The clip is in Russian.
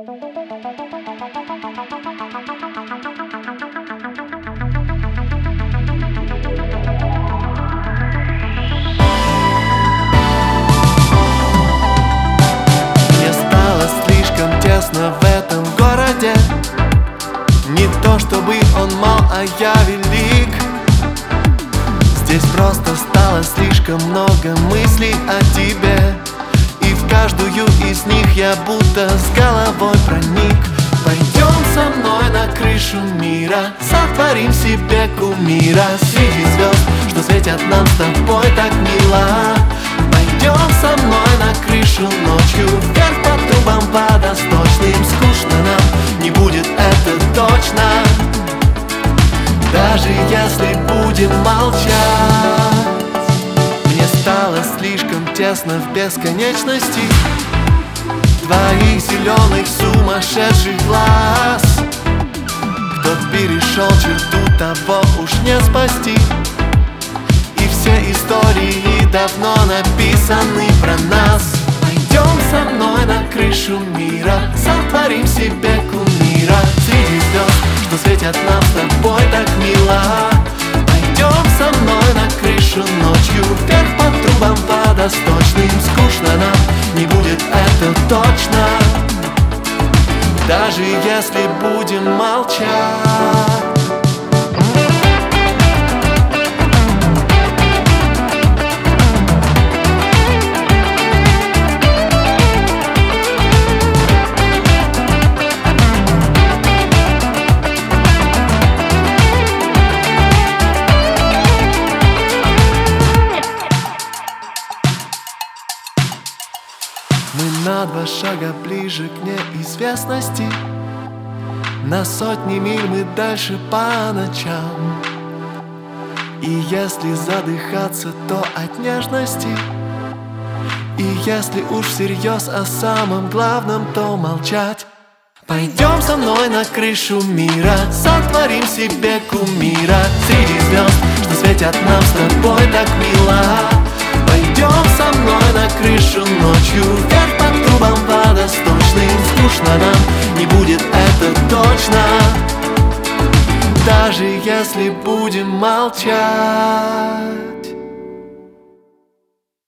Мне стало слишком тесно в этом городе. Не то чтобы он мал, а я велик. Здесь просто стало слишком много мыслей о тебе, и в каждую из них я будто с головой проник. Пойдем со мной на крышу мира, сотворим себе кумира среди звезд, что светят нам с тобой так мило. Пойдем со мной на крышу ночью, вверх по трубам водосточным. Скучно нам не будет, это точно, даже если будем молчать. Мне стало слишком тесно в бесконечности твоих зеленых сумасшедших глаз. Кто перешел черту, того уж не спасти, и все истории давно написаны про нас. Пойдем со мной на крышу мира, сотворим себе кумира среди звезд, что светят нам с тобой так мило. Пойдем со мной на крышу ночью, вверх по трубам водосточным. Скучно нам не будет, это точно, даже если будем молчать. Мы на 2 шага ближе к неизвестности, на сотни миль мы дальше по ночам. И если задыхаться, то от нежности, и если уж всерьез о самом главном, то молчать. Пойдем со мной на крышу мира, сотворим себе кумира среди звезд, что светят нам с тобой так мило. Пойдем со мной на крышу ночью, вверх по трубам водосточным. Скучно нам не будет, это точно, даже если будем молчать.